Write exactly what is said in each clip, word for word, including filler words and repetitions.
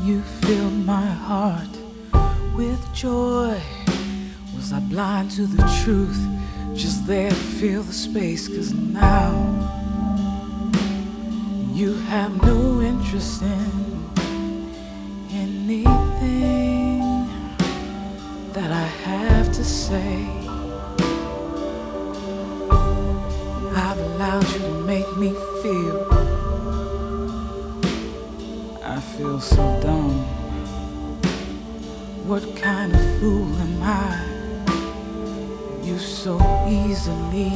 you filled my heart with joy. Was I blind to the truth? Just there to fill the space. 'Cause now you have no interest in anything that I have to say. I've allowed you to make me feel. I feel so dumb. What kind of fool am I? You so easily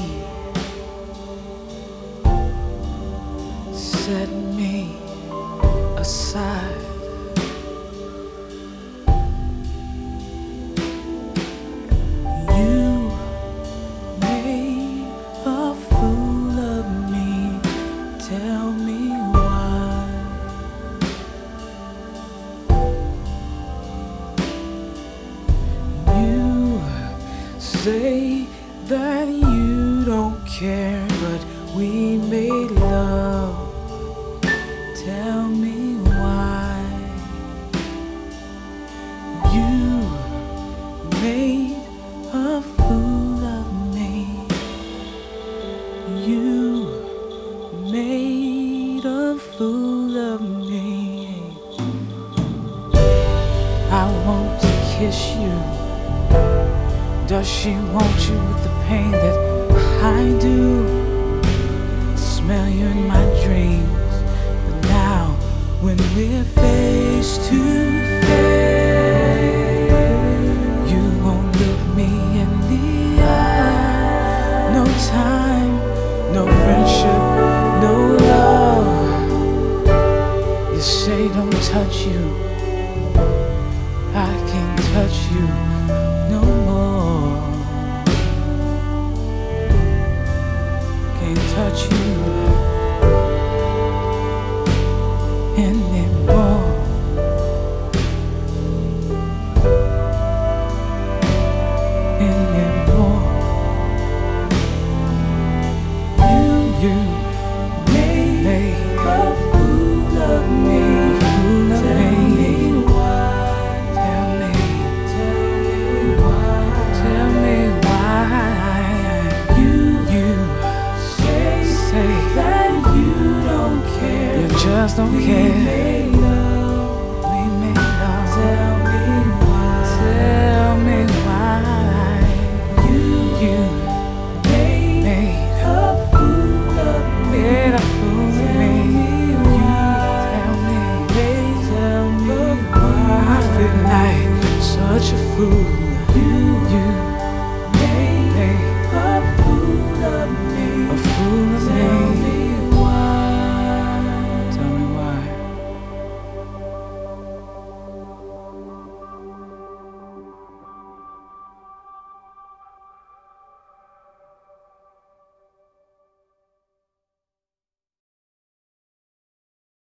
set me aside. You made a fool of me. Tell me why. You say that you don't care, but we made love. Tell me why. You made a fool of me. You made a fool of me. I want to kiss you. Does she want you with the pain that I do? Smell you in my dreams. But now when we're face to face, you won't look me in the eye. No time, no friendship, no love. You say don't touch you. I can't touch you no more. Can't touch you anymore. Anymore. You, you made, made a fool of me. Fool of Tell me. me why. Tell me, Tell me why. tell me why. You, you Say, say that you don't care. you just don't We care. made love. We made love. Tell me why. Tell me why. You, You made made a fool of me. made a fool of me. You tell me, Tell me I feel like such a fool.